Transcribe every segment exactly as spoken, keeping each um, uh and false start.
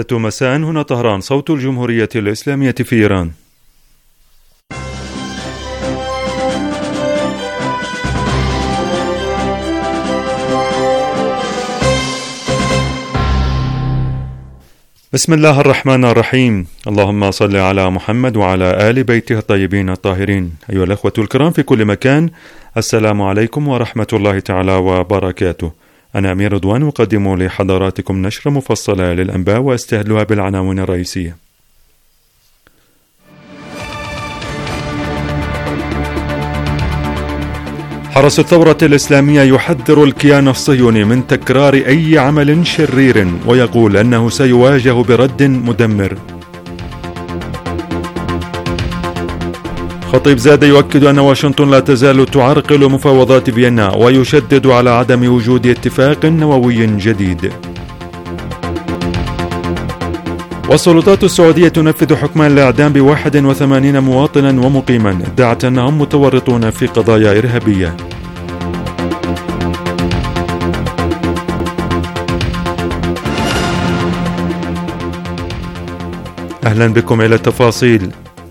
مساء هنا طهران، صوت الجمهورية الإسلامية في إيران. بسم الله الرحمن الرحيم. اللهم صل على محمد وعلى آل بيته الطيبين الطاهرين. أيها الأخوة الكرام في كل مكان، السلام عليكم ورحمة الله تعالى وبركاته. أنا أمير رضوان أقدم لحضراتكم نشرة مفصلة للأنباء وأستهلها بالعناوين الرئيسية. حرس الثورة الإسلامية يحذر الكيان الصهيوني من تكرار أي عمل شرير ويقول أنه سيواجه برد مدمر. خطيب زاد يؤكد أن واشنطن لا تزال تعرقل مفاوضات فيينا ويشدد على عدم وجود اتفاق نووي جديد. والسلطات السعودية تنفذ حكم الإعدام بواحد وثمانين مواطنا ومقيما ادعت أنهم متورطون في قضايا إرهابية. أهلا بكم إلى التفاصيل.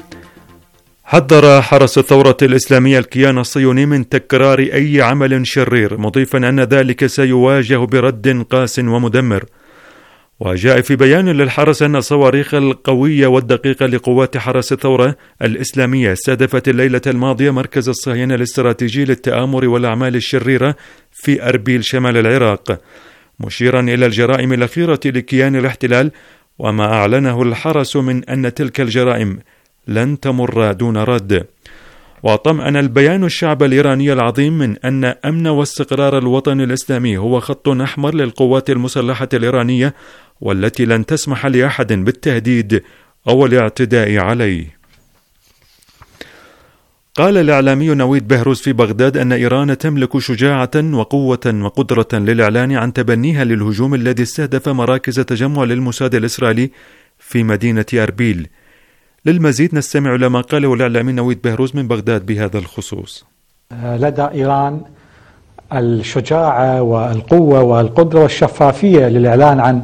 حذر حرس الثورة الإسلامية الكيان الصهيوني من تكرار أي عمل شرير، مضيفا أن ذلك سيواجه برد قاس ومدمر. وجاء في بيان للحرس أن الصواريخ القوية والدقيقة لقوات حرس الثورة الإسلامية استهدفت الليلة الماضية مركز الصهيوني الاستراتيجي للتآمر والأعمال الشريرة في أربيل شمال العراق، مشيرا إلى الجرائم الأخيرة لكيان الاحتلال وما أعلنه الحرس من أن تلك الجرائم لن تمر دون رد. وطمأن البيان الشعب الإيراني العظيم من أن أمن واستقرار الوطن الإسلامي هو خط أحمر للقوات المسلحة الإيرانية، والتي لن تسمح لأحد بالتهديد أو الاعتداء عليه. قال الإعلامي نويد بهروز في بغداد أن إيران تملك شجاعة وقوة وقدرة للإعلان عن تبنيها للهجوم الذي استهدف مراكز تجمع للموساد الإسرائيلي في مدينة أربيل. للمزيد نستمع إلى ما قاله الإعلامي نويد بهروز من بغداد بهذا الخصوص. لدى إيران الشجاعة والقوة والقدرة والشفافية للإعلان عن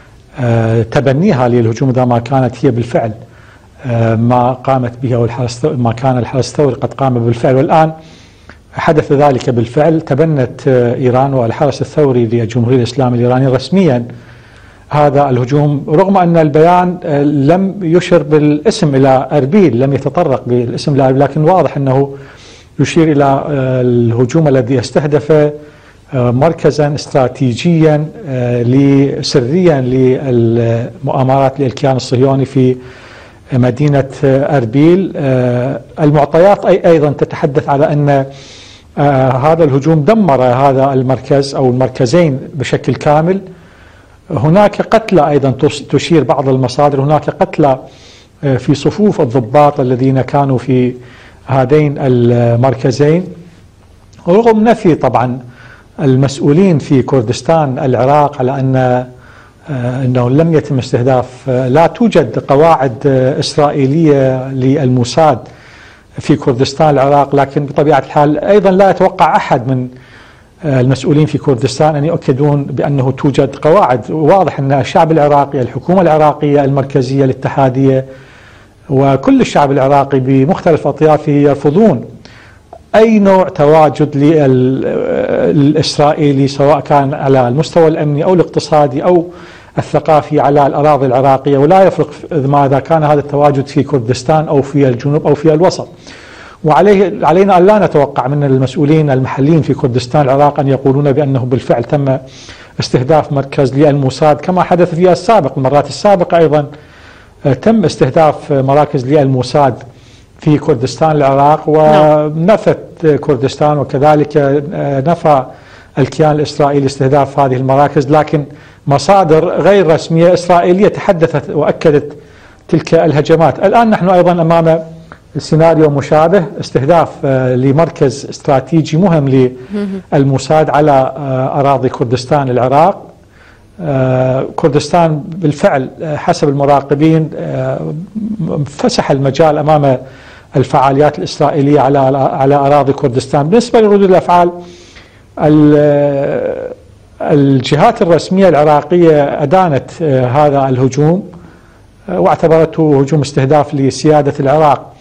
تبنيها للهجوم إذا ما كانت هي بالفعل ما قامت به أو الحرس ما كان الحرس الثوري قد قام بالفعل، والآن حدث ذلك بالفعل. تبنت إيران والحرس الثوري للجمهورية الإسلامية الإيرانية رسميا هذا الهجوم، رغم أن البيان لم يشر بالاسم إلى أربيل، لم يتطرق بالاسم إلى أربيل، لكن واضح أنه يشير إلى الهجوم الذي استهدف مركزا استراتيجيا سريا للمؤامرات للكيان الصهيوني في مدينة أربيل. المعطيات أي أيضا تتحدث على أن هذا الهجوم دمر هذا المركز أو المركزين بشكل كامل. هناك قتلى أيضا تشير بعض المصادر، هناك قتلى في صفوف الضباط الذين كانوا في هذين المركزين، ورغم نفي طبعا المسؤولين في كردستان العراق على أن أنه لم يتم استهداف، لا توجد قواعد إسرائيلية للموساد في كردستان العراق، لكن بطبيعة الحال أيضا لا يتوقع أحد من المسؤولين في كردستان أن يؤكدون بأنه توجد قواعد. واضح أن الشعب العراقي، الحكومة العراقية المركزية الاتحادية وكل الشعب العراقي بمختلف أطيافه يرفضون أي نوع تواجد للإسرائيلي، سواء كان على المستوى الأمني أو الاقتصادي أو الثقافي على الأراضي العراقية، ولا يفرق ماذا كان هذا التواجد في كردستان أو في الجنوب أو في الوسط. وعليه علينا أن لا نتوقع من المسؤولين المحليين في كردستان العراق أن يقولون بأنه بالفعل تم استهداف مركز للموساد كما حدث في السابق. المرات السابقة أيضا تم استهداف مراكز للموساد في كردستان العراق، ونفت كردستان وكذلك نفى الكيان الإسرائيلي استهداف هذه المراكز، لكن مصادر غير رسمية إسرائيلية تحدثت وأكدت تلك الهجمات. الآن نحن أيضا أمام سيناريو مشابه، استهداف لمركز استراتيجي مهم للموساد على أراضي كردستان العراق. كردستان بالفعل حسب المراقبين فسح المجال أمام الفعاليات الإسرائيلية على على أراضي كردستان. بالنسبة لردود الأفعال الجهات الرسمية العراقية أدانت هذا الهجوم واعتبرته هجوم استهداف لسيادة العراق.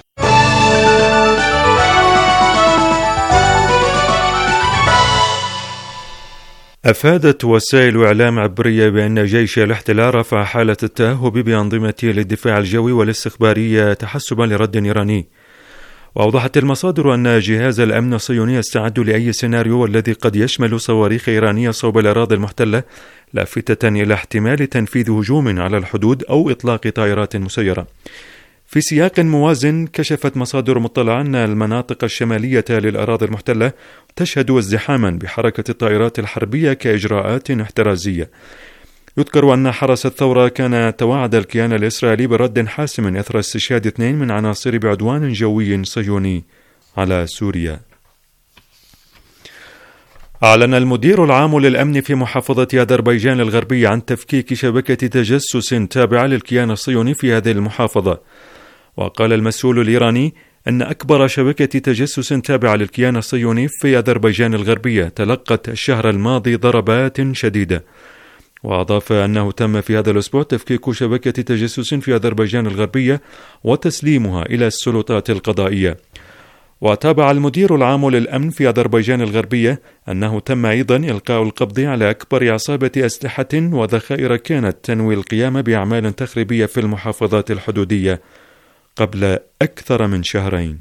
أفادت وسائل إعلام عبرية بأن جيش الاحتلال رفع حالة التأهب بأنظمته للدفاع الجوي والاستخبارية تحسبا لرد إيراني. وأوضحت المصادر أن جهاز الأمن الصهيوني استعد لأي سيناريو والذي قد يشمل صواريخ إيرانية صوب الأراضي المحتلة، لافتة إلى احتمال تنفيذ هجوم على الحدود أو إطلاق طائرات مسيرة. في سياق موازن، كشفت مصادر مطلعة أن المناطق الشمالية للأراضي المحتلة تشهد ازدحاما بحركة الطائرات الحربية كإجراءات احترازية. يذكر أن حرس الثورة كان توعد الكيان الإسرائيلي برد حاسم إثر استشهاد اثنين من عناصر بعدوان جوي صهيوني على سوريا. أعلن المدير العام للأمن في محافظة أذربيجان الغربية عن تفكيك شبكة تجسس تابعة للكيان الصهيوني في هذه المحافظة. وقال المسؤول الإيراني أن أكبر شبكة تجسس تابعة للكيان الصهيوني في أذربيجان الغربية تلقت الشهر الماضي ضربات شديدة. وأضاف أنه تم في هذا الأسبوع تفكيك شبكة تجسس في أذربيجان الغربية وتسليمها إلى السلطات القضائية. وتابع المدير العام للأمن في أذربيجان الغربية أنه تم أيضا إلقاء القبض على أكبر عصابة أسلحة وذخائر كانت تنوي القيام بأعمال تخريبية في المحافظات الحدودية قبل أكثر من شهرين.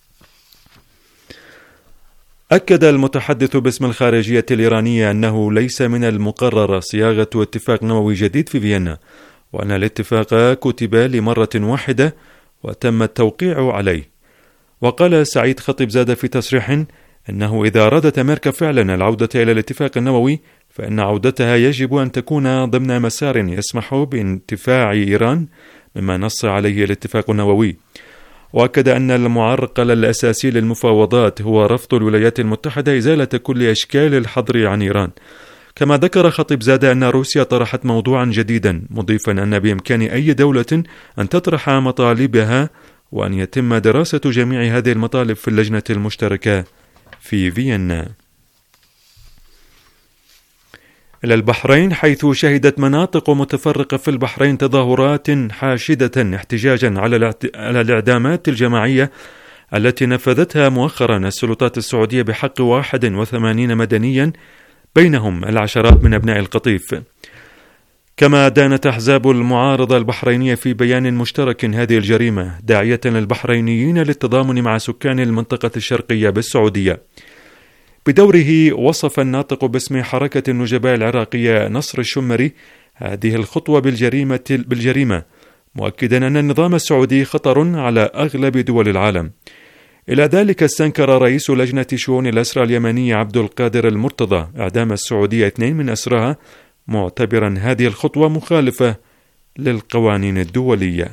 أكد المتحدث باسم الخارجية الإيرانية أنه ليس من المقرر صياغة اتفاق نووي جديد في فيينا، وأن الاتفاق كتب لمرة واحدة وتم التوقيع عليه. وقال سعيد خطيبزادة في تصريح أنه إذا أرادت أمريكا فعلا العودة إلى الاتفاق النووي فإن عودتها يجب أن تكون ضمن مسار يسمح بانتفاع إيران مما نص عليه الاتفاق النووي. وأكد أن المعرقل الأساسي للمفاوضات هو رفض الولايات المتحدة إزالة كل أشكال الحظر عن إيران. كما ذكر خطيبزادة أن روسيا طرحت موضوعا جديدا، مضيفا أن بإمكان أي دولة أن تطرح مطالبها وأن يتم دراسة جميع هذه المطالب في اللجنة المشتركة في فيينا. إلى البحرين، حيث شهدت مناطق متفرقة في البحرين تظاهرات حاشدة احتجاجا على الإعدامات الجماعية التي نفذتها مؤخرا السلطات السعودية بحق واحد وثمانين مدنيا، بينهم العشرات من أبناء القطيف. كما دانت أحزاب المعارضة البحرينية في بيان مشترك هذه الجريمة، داعية البحرينيين للتضامن مع سكان المنطقة الشرقية بالسعودية. بدوره وصف الناطق باسم حركة النجباء العراقية نصر الشمري هذه الخطوة بالجريمة, بالجريمة مؤكدا أن النظام السعودي خطر على أغلب دول العالم. إلى ذلك استنكر رئيس لجنة شؤون الأسرى اليمنية عبد القادر المرتضى إعدام السعودية اثنين من أسراها، معتبرا هذه الخطوة مخالفة للقوانين الدولية.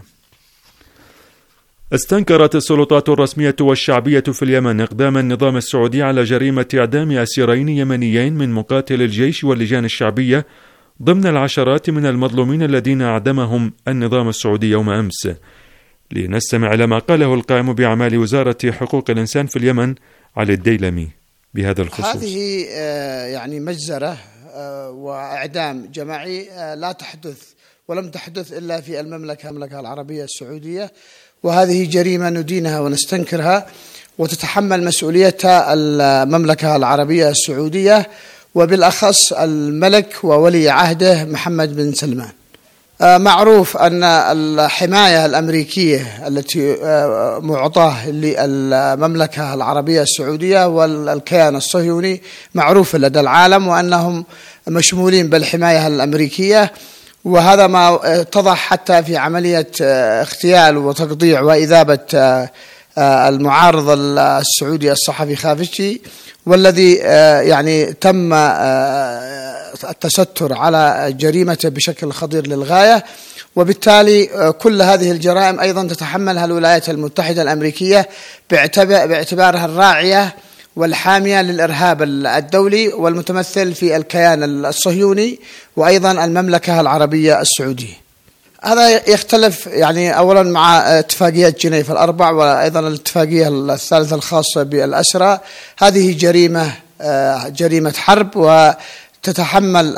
استنكرت السلطات الرسمية والشعبية في اليمن إقدام النظام السعودي على جريمة إعدام أسيرين يمنيين من مقاتل الجيش واللجان الشعبية ضمن العشرات من المظلومين الذين أعدمهم النظام السعودي يوم أمس. لنستمع إلى ما قاله القائم بأعمال وزارة حقوق الإنسان في اليمن علي الديلمي بهذا الخصوص. هذه يعني مجزرة وإعدام جماعي لا تحدث ولم تحدث إلا في المملكة المملكة العربية السعودية، وهذه جريمة ندينها ونستنكرها وتتحمل مسؤوليتها المملكة العربية السعودية، وبالأخص الملك وولي عهده محمد بن سلمان. معروف أن الحماية الأمريكية التي معطاه للمملكة العربية السعودية والكيان الصهيوني معروف لدى العالم، وأنهم مشمولين بالحماية الأمريكية، وهذا ما اتضح حتى في عملية اغتيال وتقطيع وإذابة المعارض السعودي الصحفي خافقجي، والذي يعني تم التستر على جريمته بشكل خطير للغاية. وبالتالي كل هذه الجرائم أيضا تتحملها الولايات المتحدة الأمريكية باعتبارها الراعية والحامية للإرهاب الدولي والمتمثل في الكيان الصهيوني وأيضا المملكة العربية السعودية. هذا يختلف يعني أولا مع اتفاقيات جنيف الأربع وأيضا الاتفاقية الثالثة الخاصة بالأسرى. هذه جريمة جريمة حرب تتحمل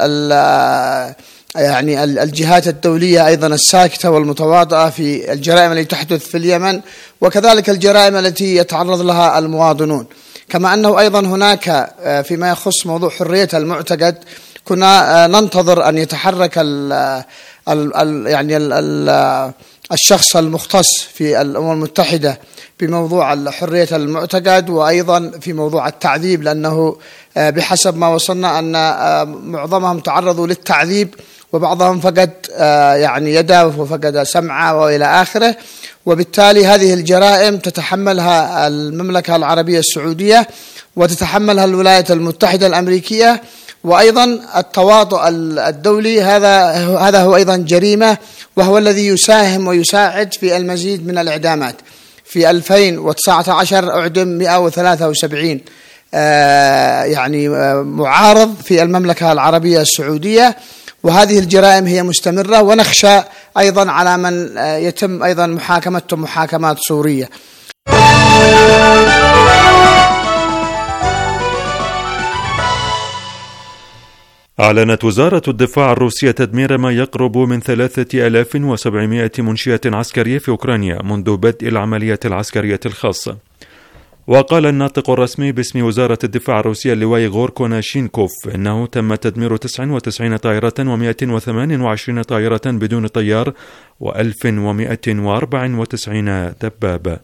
يعني الجهات الدولية أيضا الساكتة والمتواضعة في الجرائم التي تحدث في اليمن، وكذلك الجرائم التي يتعرض لها المواطنون. كما أنه أيضا هناك فيما يخص موضوع حرية المعتقد كنا ننتظر أن يتحرك ال ال يعني ال ال الشخص المختص في الأمم المتحدة بموضوع حرية المعتقد، وأيضا في موضوع التعذيب، لأنه بحسب ما وصلنا أن معظمهم تعرضوا للتعذيب، وبعضهم فقد يعني يده وفقد سمعه وإلى آخره. وبالتالي هذه الجرائم تتحملها المملكة العربية السعودية وتتحملها الولايات المتحدة الأمريكية، وأيضا التواطؤ الدولي هذا هذا هو أيضا جريمة، وهو الذي يساهم ويساعد في المزيد من الإعدامات. في ألفين وتسعة عشر أعدم مئة وثلاثة وسبعين يعني معارض في المملكة العربية السعودية، وهذه الجرائم هي مستمرة، ونخشى أيضا على من يتم أيضا محاكمتهم محاكمات سورية. أعلنت وزارة الدفاع الروسية تدمير ما يقرب من ثلاثة آلاف وسبعمائة منشية عسكرية في أوكرانيا منذ بدء العملية العسكرية الخاصة. وقال الناطق الرسمي باسم وزارة الدفاع الروسية اللواء غور كوناشينكوف إنه تم تدمير تسعة وتسعين طائرة ومئة وثمانية وعشرين طائرة بدون طيار وألف ومئة وأربعة وتسعين دبابة.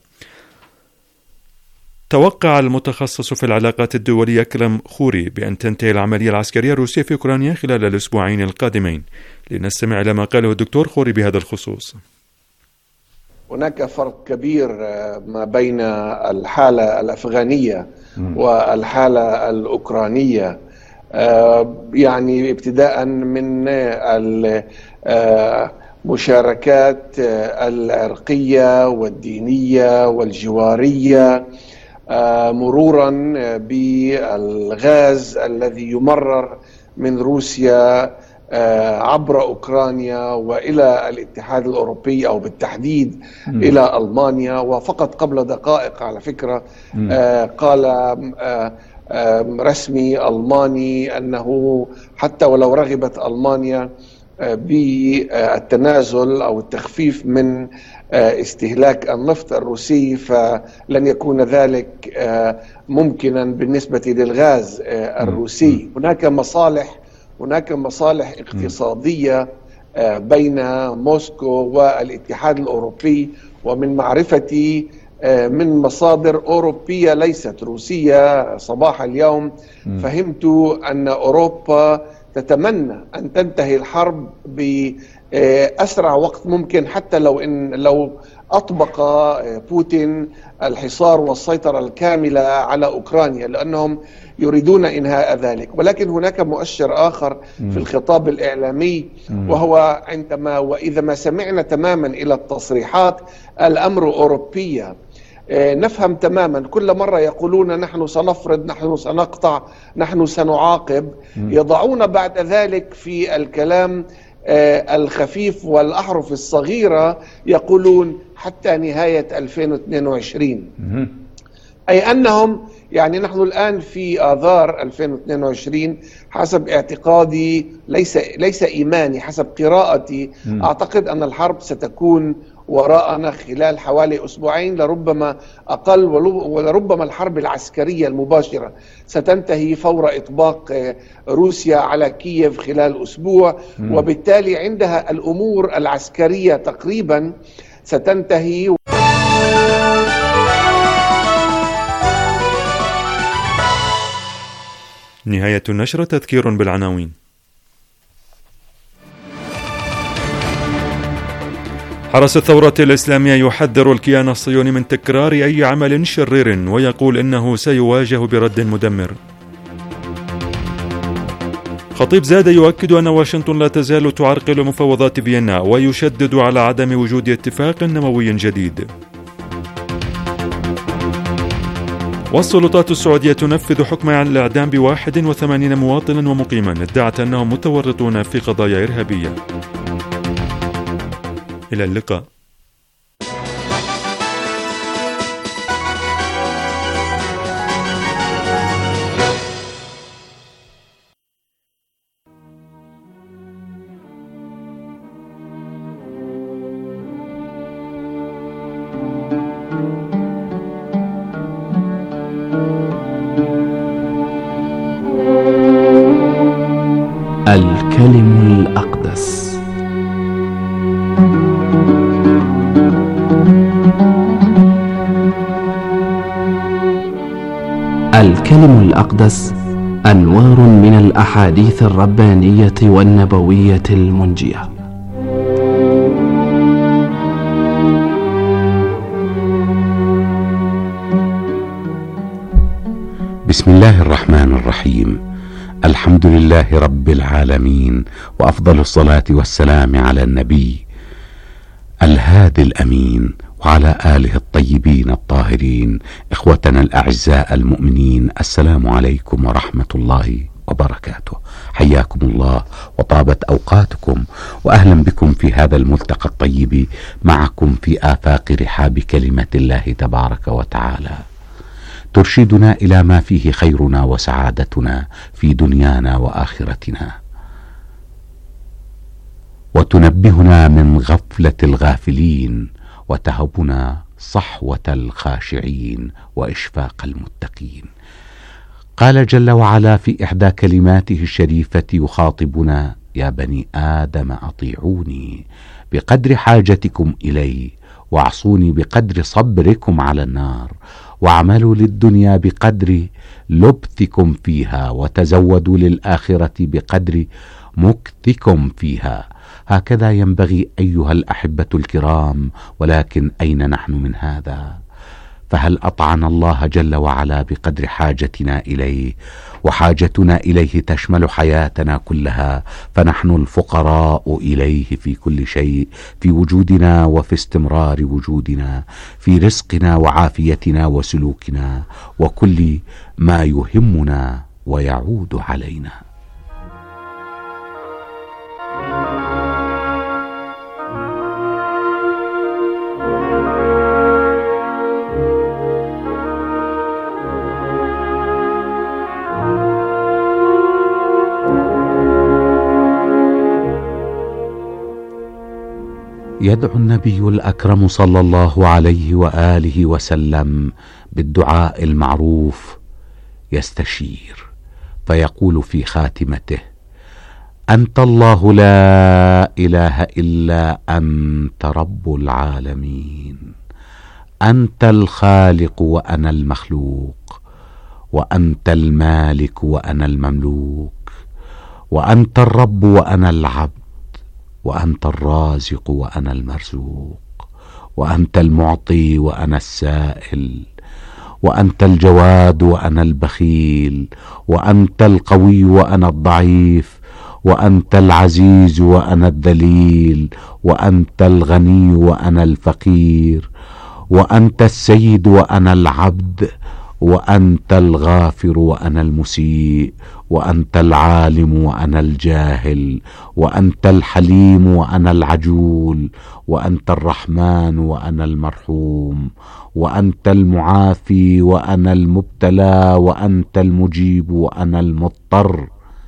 توقع المتخصص في العلاقات الدولية أكرم خوري بأن تنتهي العملية العسكرية الروسية في أوكرانيا خلال الأسبوعين القادمين. لنستمع إلى ما قاله الدكتور خوري بهذا الخصوص. هناك فرق كبير ما بين الحالة الأفغانية والحالة الأوكرانية، يعني ابتداء من المشاركات العرقية والدينية والجوارية، مرورا بالغاز الذي يمرر من روسيا عبر أوكرانيا وإلى الاتحاد الأوروبي، أو بالتحديد م. إلى ألمانيا. وفقط قبل دقائق على فكرة م. قال رسمي ألماني أنه حتى ولو رغبت ألمانيا بالتنازل أو التخفيف من استهلاك النفط الروسي فلن يكون ذلك ممكنا بالنسبة للغاز الروسي. هناك مصالح هناك مصالح اقتصادية بين موسكو والاتحاد الأوروبي، ومن معرفتي من مصادر أوروبية ليست روسية صباح اليوم فهمت أن أوروبا تتمنى أن تنتهي الحرب بأسرع وقت ممكن، حتى لو إن لو أطبق بوتين الحصار والسيطرة الكاملة على أوكرانيا، لأنهم يريدون إنهاء ذلك. ولكن هناك مؤشر آخر في الخطاب الإعلامي، وهو عندما وإذا ما سمعنا تماما إلى التصريحات الأمر أوروبية، نفهم تماما كل مرة يقولون نحن سنفرض، نحن سنقطع، نحن سنعاقب، يضعون بعد ذلك في الكلام الخفيف والأحرف الصغيرة يقولون حتى نهاية ألفين واثنين وعشرين، أي أنهم يعني نحن الآن في آذار ألفين واثنين وعشرين حسب اعتقادي، ليس ليس إيماني، حسب قراءتي أعتقد أن الحرب ستكون وراءنا خلال حوالي أسبوعين لربما أقل، ولربما الحرب العسكرية المباشرة ستنتهي فور إطباق روسيا على كييف خلال أسبوع، وبالتالي عندها الأمور العسكرية تقريبا ستنتهي. نهاية النشرة. تذكير بالعناوين. حرس الثورة الإسلامية يحذر الكيان الصهيوني من تكرار أي عمل شرير، ويقول إنه سيواجه برد مدمر. خطيب زاد يؤكد أن واشنطن لا تزال تعرقل مفاوضات فيينا، ويشدد على عدم وجود اتفاق نووي جديد. والسلطات السعودية تنفذ حكم على الإعدام بواحد وثمانين مواطنا ومقيما ادعت أنهم متورطون في قضايا إرهابية. إلى اللقاء. الكلم الأقدس. الكلم الأقدس أنوار من الأحاديث الربانية والنبوية المنجية. بسم الله الرحمن الرحيم. الحمد لله رب العالمين، وأفضل الصلاة والسلام على النبي الهادي الأمين وعلى آله الطيبين الطاهرين. إخوتنا الأعزاء المؤمنين، السلام عليكم ورحمة الله وبركاته. حياكم الله وطابت أوقاتكم، وأهلا بكم في هذا الملتقى الطيب معكم في آفاق رحاب كلمة الله تبارك وتعالى، ترشدنا إلى ما فيه خيرنا وسعادتنا في دنيانا وآخرتنا، وتنبهنا من غفلة الغافلين، وتهبنا صحوة الخاشعين وإشفاق المتقين. قال جل وعلا في إحدى كلماته الشريفة يخاطبنا: يا بني آدم أطيعوني بقدر حاجتكم إلي، واعصوني بقدر صبركم على النار، واعملوا للدنيا بقدر لبثكم فيها، وتزودوا للآخرة بقدر مكثكم فيها. هكذا ينبغي أيها الأحبة الكرام، ولكن أين نحن من هذا؟ فهل أطعنا الله جل وعلا بقدر حاجتنا إليه؟ وحاجتنا إليه تشمل حياتنا كلها، فنحن الفقراء إليه في كل شيء، في وجودنا وفي استمرار وجودنا، في رزقنا وعافيتنا وسلوكنا، وكل ما يهمنا ويعود علينا. يدعو النبي الأكرم صلى الله عليه وآله وسلم بالدعاء المعروف، يستشير فيقول في خاتمته: أنت الله لا إله إلا أنت رب العالمين، أنت الخالق وأنا المخلوق، وأنت المالك وأنا المملوك، وأنت الرب وأنا العبد، وأنت الرازق وأنا المرزوق، وأنت المعطي وأنا السائل، وأنت الجواد وأنا البخيل، وأنت القوي وأنا الضعيف، وأنت العزيز وأنا الذليل، وأنت الغني وأنا الفقير، وأنت السيد وأنا العبد، وأنت الغافر وأنا المسيء، وأنت العالم وأنا الجاهل، وأنت الحليم وأنا العجول، وأنت الرحمن وأنا المرحوم، وأنت المعافي وأنا المبتلى، وأنت المجيب وأنا المضطر.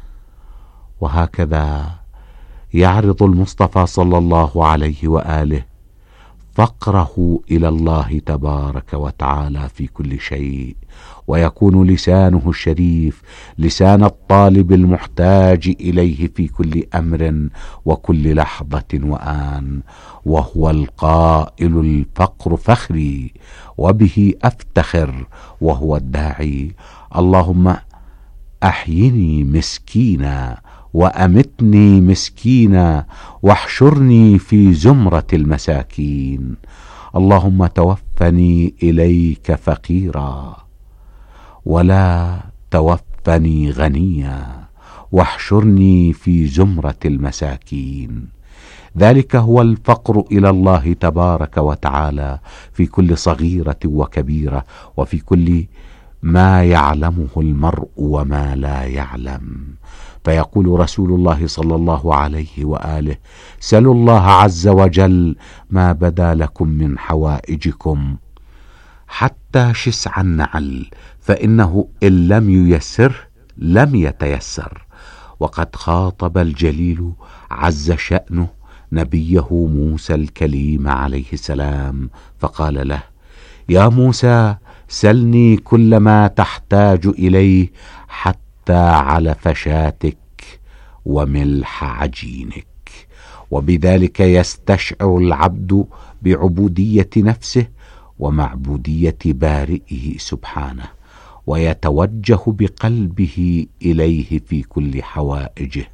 وهكذا يعرض المصطفى صلى الله عليه وآله فقره إلى الله تبارك وتعالى في كل شيء، ويكون لسانه الشريف لسان الطالب المحتاج إليه في كل أمر وكل لحظة وآن، وهو القائل: الفقر فخري وبه أفتخر، وهو الداعي: اللهم أحيني مسكينا وأمتني مسكينا واحشرني في زمرة المساكين. اللهم توفني إليك فقيرا ولا توفني غنيا، واحشرني في زمرة المساكين. ذلك هو الفقر إلى الله تبارك وتعالى في كل صغيرة وكبيرة، وفي كل ما يعلمه المرء وما لا يعلم. فيقول رسول الله صلى الله عليه وآله: سلوا الله عز وجل ما بدا لكم من حوائجكم حتى شسع النعل، فإنه إن لم ييسره لم يتيسر. وقد خاطب الجليل عز شأنه نبيه موسى الكليم عليه السلام فقال له: يا موسى سلني كل ما تحتاج إليه حتى على فشاتك وملح عجينك. وبذلك يستشعر العبد بعبودية نفسه ومعبودية بارئه سبحانه، ويتوجه بقلبه إليه في كل حوائجه،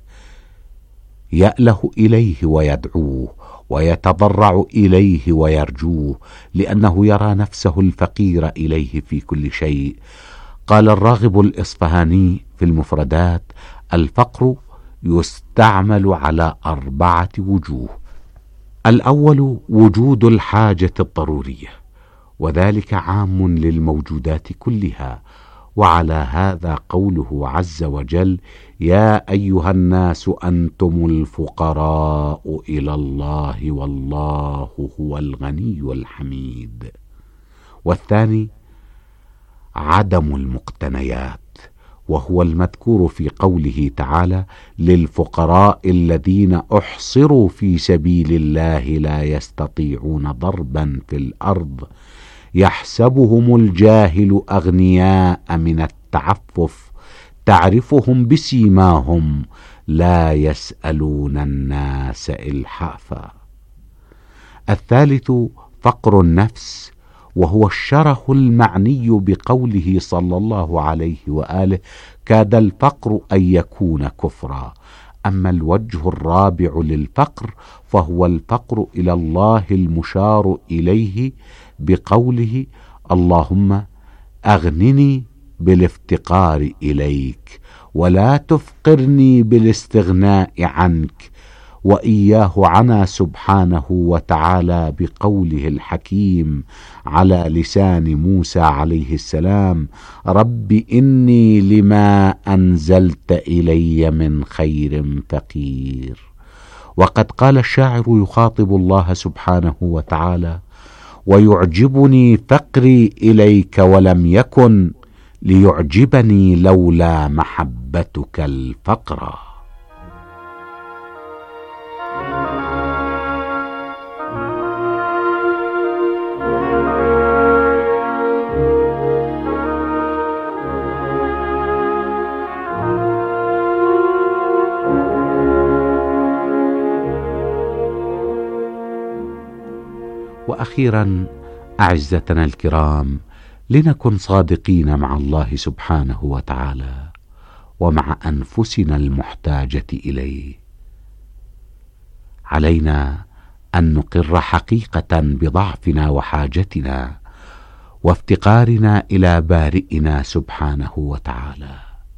يأله إليه ويدعوه، ويتضرع إليه ويرجوه، لأنه يرى نفسه الفقير إليه في كل شيء. قال الراغب الإصفهاني في المفردات: الفقر يستعمل على أربعة وجوه. الأول وجود الحاجة الضرورية، وذلك عام للموجودات كلها، وعلى هذا قوله عز وجل: يا أيها الناس أنتم الفقراء إلى الله والله هو الغني الحميد. والثاني عدم المقتنيات، وهو المذكور في قوله تعالى: للفقراء الذين أحصروا في سبيل الله لا يستطيعون ضربا في الأرض يحسبهم الجاهل أغنياء من التعفف تعرفهم بسيماهم لا يسألون الناس إلحافا. الثالث فقر النفس، وهو الشره المعني بقوله صلى الله عليه وآله: كاد الفقر أن يكون كفرا. أما الوجه الرابع للفقر فهو الفقر إلى الله المشار إليه بقوله: اللهم أغنني بالافتقار إليك ولا تفقرني بالاستغناء عنك. وإياه عنا سبحانه وتعالى بقوله الحكيم على لسان موسى عليه السلام: رب إني لما أنزلت إلي من خير فقير. وقد قال الشاعر يخاطب الله سبحانه وتعالى: ويعجبني فقري إليك ولم يكن ليعجبني لولا محبتك الفقر. وأخيرا أعزتنا الكرام، لنكن صادقين مع الله سبحانه وتعالى ومع أنفسنا المحتاجة إليه. علينا أن نقر حقيقة بضعفنا وحاجتنا وافتقارنا إلى بارئنا سبحانه وتعالى.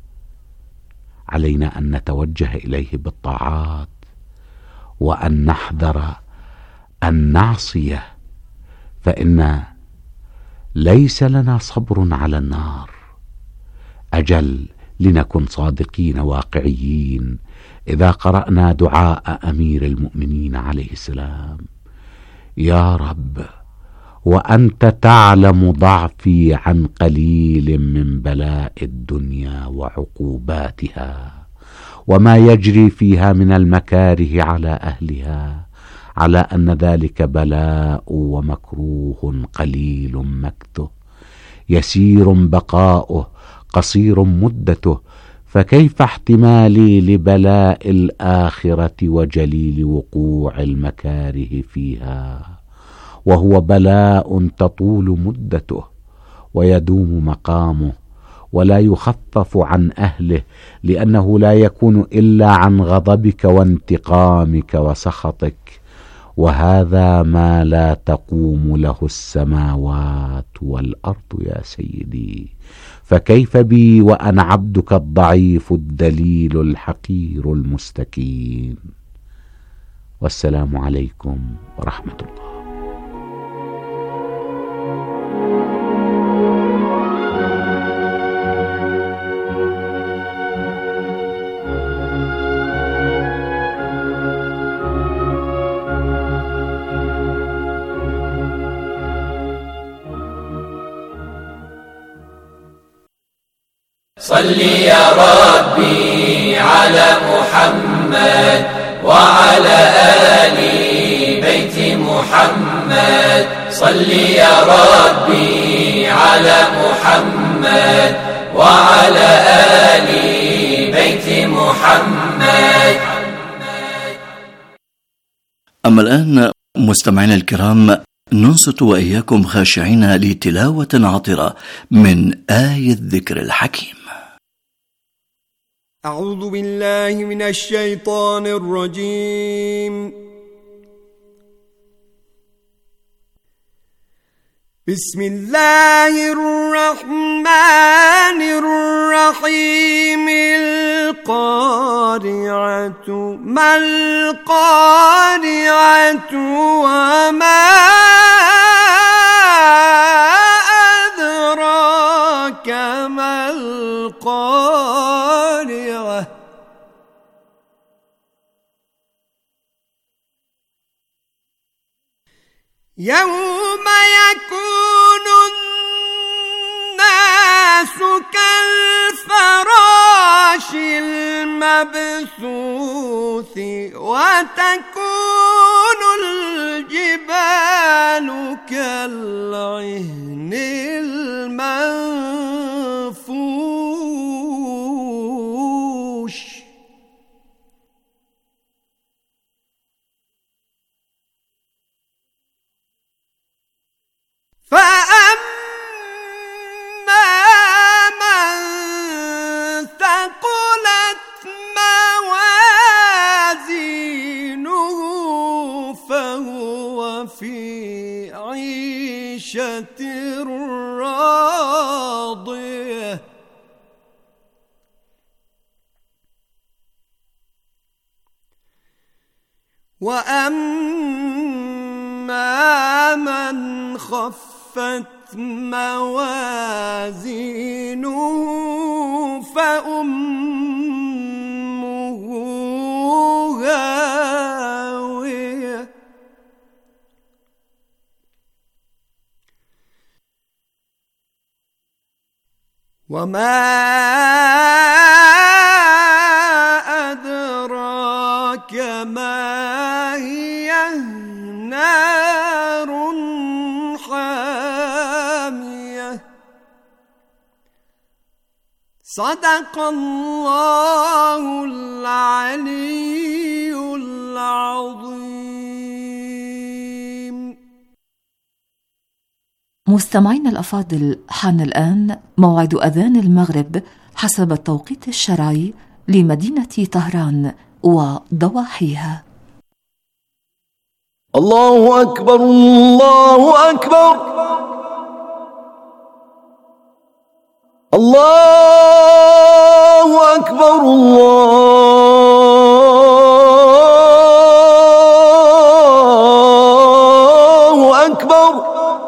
علينا أن نتوجه إليه بالطاعات، وأن نحذر أن نعصيه، فإن ليس لنا صبر على النار. أجل لنكن صادقين واقعيين إذا قرأنا دعاء أمير المؤمنين عليه السلام: يا رب، وأنت تعلم ضعفي عن قليل من بلاء الدنيا وعقوباتها وما يجري فيها من المكاره على أهلها، على أن ذلك بلاء ومكروه قليل مكثه، يسير بقاؤه قصير مدته، فكيف احتمالي لبلاء الآخرة وجليل وقوع المكاره فيها، وهو بلاء تطول مدته ويدوم مقامه ولا يخفف عن أهله، لأنه لا يكون إلا عن غضبك وانتقامك وسخطك، وهذا ما لا تقوم له السماوات والأرض يا سيدي، فكيف بي وأنا عبدك الضعيف الذليل الحقير المستكين. والسلام عليكم ورحمة الله. صل يا ربي على محمد وعلى آل بيت محمد. صل يا ربي على محمد وعلى آل بيت محمد. أما الآن مستمعينا الكرام، ننصت وإياكم خاشعين لتلاوة عطرة من آية الذكر الحكيم. أعوذ بالله من الشيطان الرجيم. بسم الله الرحمن الرحيم. القارعة ما القارعة وما أدراك ما القارعة. يوم يكون الناس كالفراش المبثوث وتكون الجبال كالعهن المنفوش. فأما من ثقلت موازينه فهو في عيشة راضية. وأما من خفت موازينه فأمه هاوية. وما أدراك ما هي؟ نار حامية. صدق الله العلي العظيم. مستمعين الأفاضل، حان الآن موعد أذان المغرب حسب التوقيت الشرعي لمدينة طهران وضواحيها. الله أكبر الله أكبر الله أكبر الله أكبر.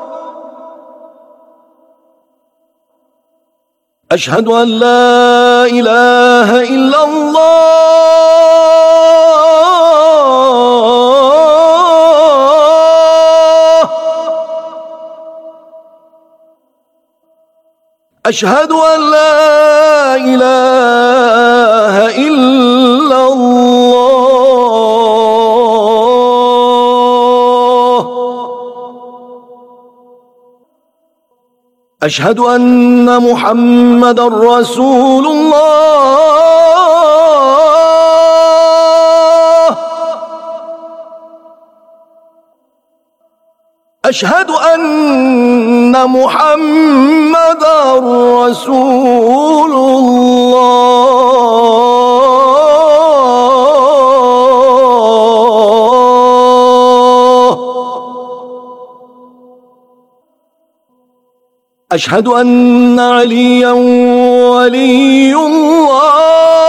أشهد أن لا إله إلا الله أشهد أن لا إله إلا الله أشهد أن محمد رسول الله أشهد أن محمد رسول الله أشهد أن عليا ولي الله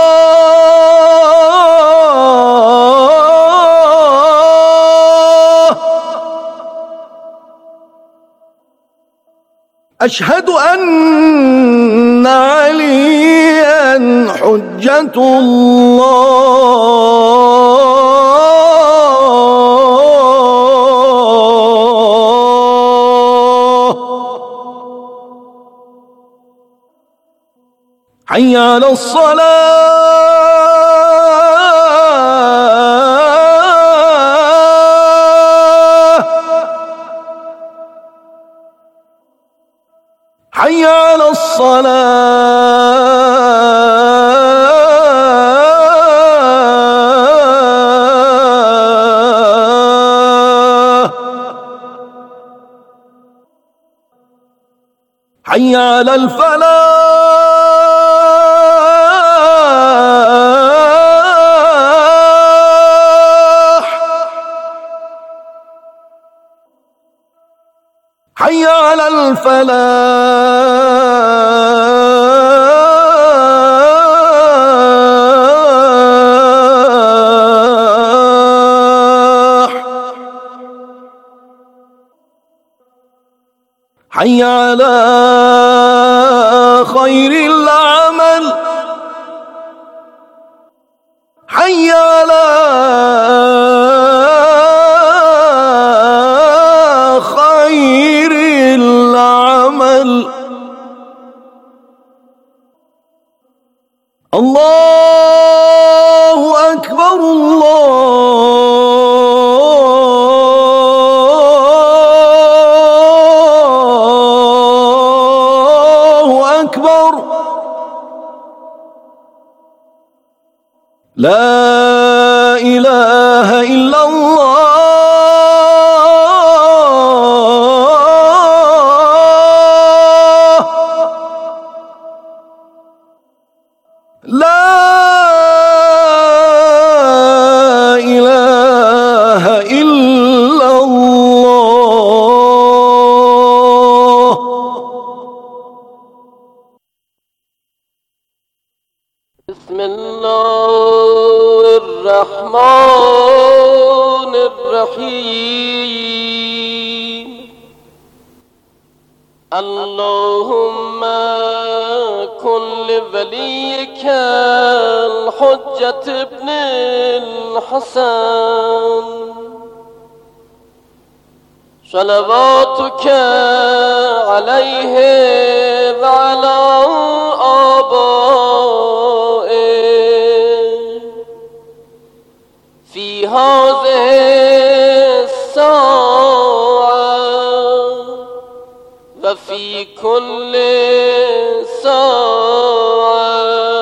أشهد أن عليا حجة الله حي على الصلاة حي على الصلاة. حي على الفلاح حي على الفلاح حي على خير العمل حي على خير العمل الله أكبر الله أكبر لا إله إلا الله لا إله إلا الله. بسم الله الرحمن الرحيم. اللهم كن لوليك الحجة ابن الحسن صلواتك عليه وعلى آبائه في هذه الساعة وفي كل ساعة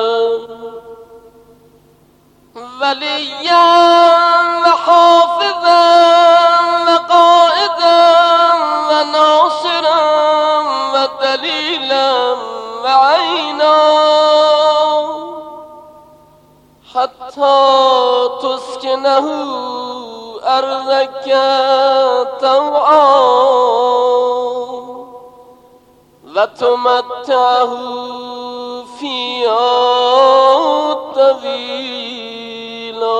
وليا وحافظا وقائدا وناصرا ودليلا وعينا حتى تسكنه أرضك طوعا وتمتعه فيها طويلا.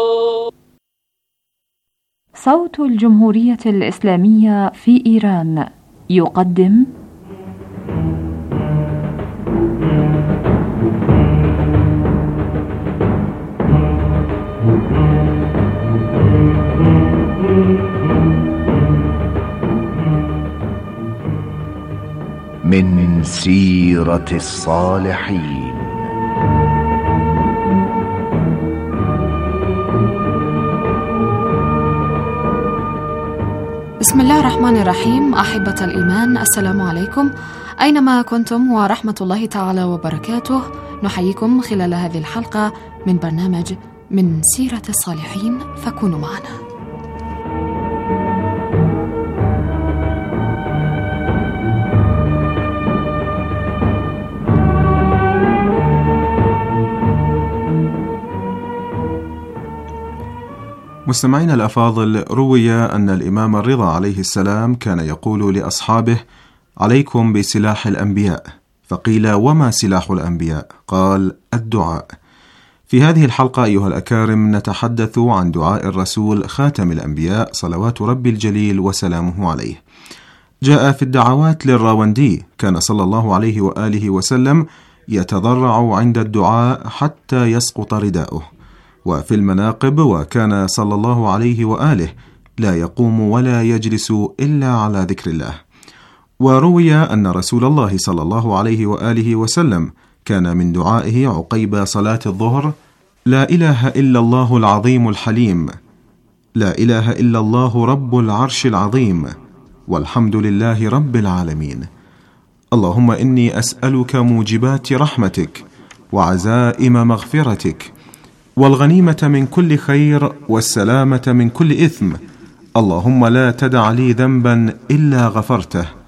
صوت الجمهورية الإسلامية في إيران يقدم من سيرة الصالحين. بسم الله الرحمن الرحيم. أحبة الإيمان، السلام عليكم أينما كنتم ورحمة الله تعالى وبركاته. نحييكم خلال هذه الحلقة من برنامج من سيرة الصالحين، فكونوا معنا. مستمعينا الأفاضل، روي أن الإمام الرضا عليه السلام كان يقول لأصحابه: عليكم بسلاح الأنبياء. فقيل: وما سلاح الأنبياء؟ قال: الدعاء. في هذه الحلقة أيها الأكارم نتحدث عن دعاء الرسول خاتم الأنبياء صلوات ربي الجليل وسلامه عليه. جاء في الدعوات للراوندي: كان صلى الله عليه وآله وسلم يتضرع عند الدعاء حتى يسقط رداؤه. وفي المناقب: وكان صلى الله عليه وآله لا يقوم ولا يجلس إلا على ذكر الله. وروي أن رسول الله صلى الله عليه وآله وسلم كان من دعائه عقيب صلاة الظهر: لا إله إلا الله العظيم الحليم، لا إله إلا الله رب العرش العظيم، والحمد لله رب العالمين. اللهم إني أسألك موجبات رحمتك وعزائم مغفرتك والغنيمة من كل خير والسلامة من كل إثم. اللهم لا تدع لي ذنبا إلا غفرته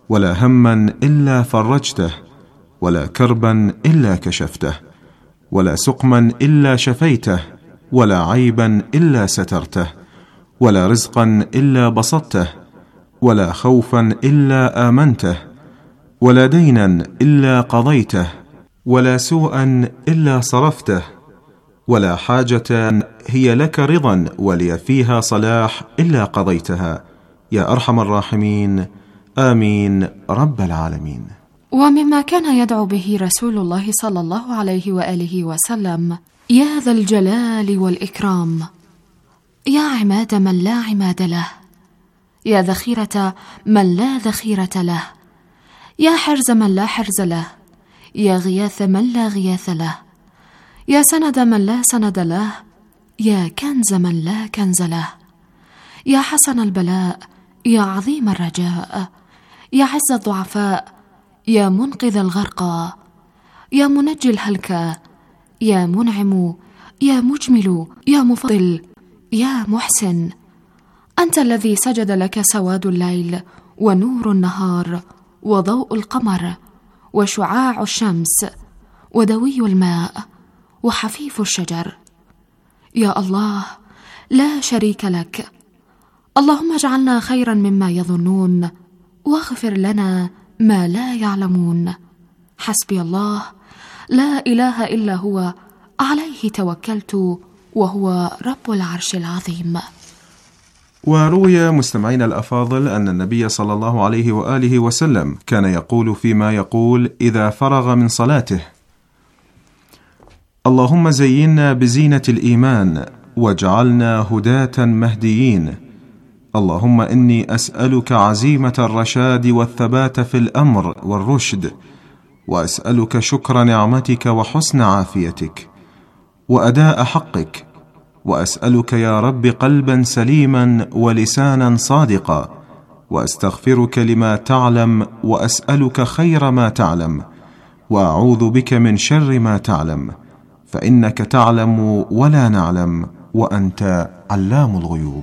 ولا هما إلا فرجته، ولا كربا إلا كشفته، ولا سقما إلا شفيته، ولا عيبا إلا سترته، ولا رزقا إلا بسطته، ولا خوفا إلا آمنته، ولا دينا إلا قضيته، ولا سوءا إلا صرفته، ولا حاجة هي لك رضا ولي فيها صلاح إلا قضيتها، يا أرحم الراحمين، آمين رب العالمين. ومما كان يدعو به رسول الله صلى الله عليه وآله وسلم: يا ذا الجلال والإكرام، يا عماد من لا عماد له، يا ذخيرة من لا ذخيرة له، يا حرز من لا حرز له، يا غياث من لا غياث له، يا سند من لا سند له، يا كنز من لا كنز له، يا حسن البلاء، يا عظيم الرجاء، يا عز الضعفاء، يا منقذ الغرقى، يا منجي الهلكى، يا منعم، يا مجمل، يا مفضل، يا محسن. أنت الذي سجد لك سواد الليل ونور النهار وضوء القمر وشعاع الشمس ودوي الماء وحفيف الشجر. يا الله لا شريك لك، اللهم اجعلنا خيرا مما يظنون، واغفر لنا ما لا يعلمون. حسبي الله لا إله إلا هو، عليه توكلت، وهو رب العرش العظيم. وروي مستمعين الأفاضل أن النبي صلى الله عليه وآله وسلم كان يقول فيما يقول إذا فرغ من صلاته: اللهم زينا بزينة الإيمان واجعلنا هداة مهديين، اللهم إني أسألك عزيمة الرشاد والثبات في الأمر والرشد، وأسألك شكر نعمتك وحسن عافيتك وأداء حقك، وأسألك يا رب قلبا سليما ولسانا صادقا، وأستغفرك لما تعلم، وأسألك خير ما تعلم، وأعوذ بك من شر ما تعلم، فإنك تعلم ولا نعلم، وأنت علام الغيوب.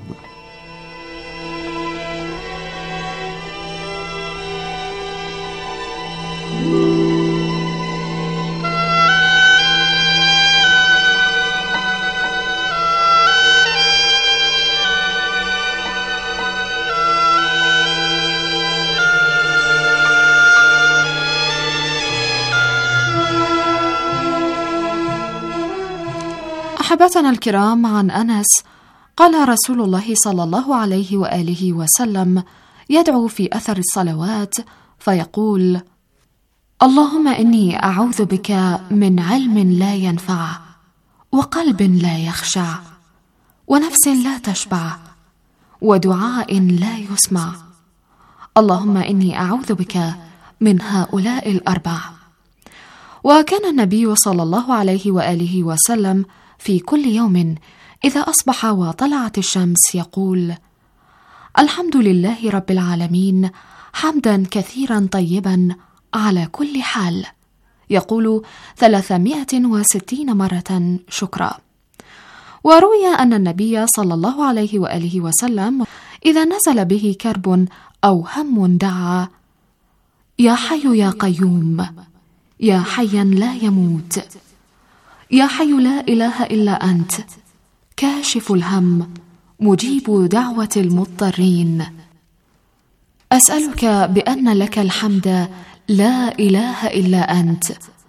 أحبتنا الكرام، عن أنس قال رسول الله صلى الله عليه وآله وسلم يدعو في أثر الصلوات فيقول: اللهم إني أعوذ بك من علم لا ينفع، وقلب لا يخشع، ونفس لا تشبع، ودعاء لا يسمع. اللهم إني أعوذ بك من هؤلاء الأربع. وكان النبي صلى الله عليه وآله وسلم في كل يوم إذا أصبح وطلعت الشمس يقول: الحمد لله رب العالمين، حمدا كثيرا طيبا على كل حال، يقول ثلاثمائة وستين مرة شكرا. وروي أن النبي صلى الله عليه وآله وسلم إذا نزل به كرب أو هم دعا: يا حي يا قيوم، يا حيا لا يموت، يا حي لا إله إلا أنت، كاشف الهم، مجيب دعوة المضطرين. أسألك بأن لك الحمد لا إله إلا أنت،